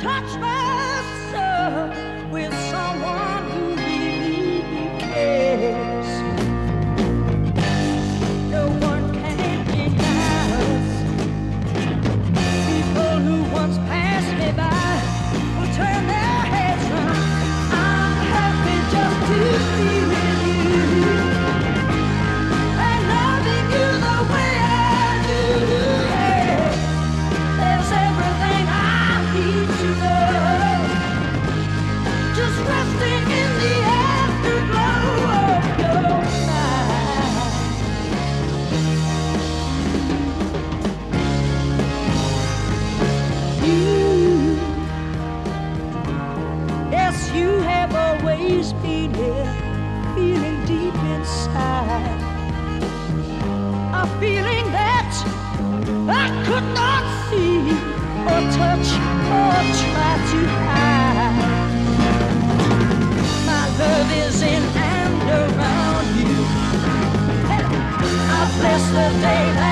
touch my soul with someone who really cares. No one can deny us. People who once passed me by will turn their heads round. I'm happy just to be with you and loving you the way I do. Yeah. There's everything I need to know. Just resting in the afterglow of your smile. You, yes, you have always been here, feeling deep inside. A feeling that I could not see or touch or try to hide. My love is in and around you. I bless the day that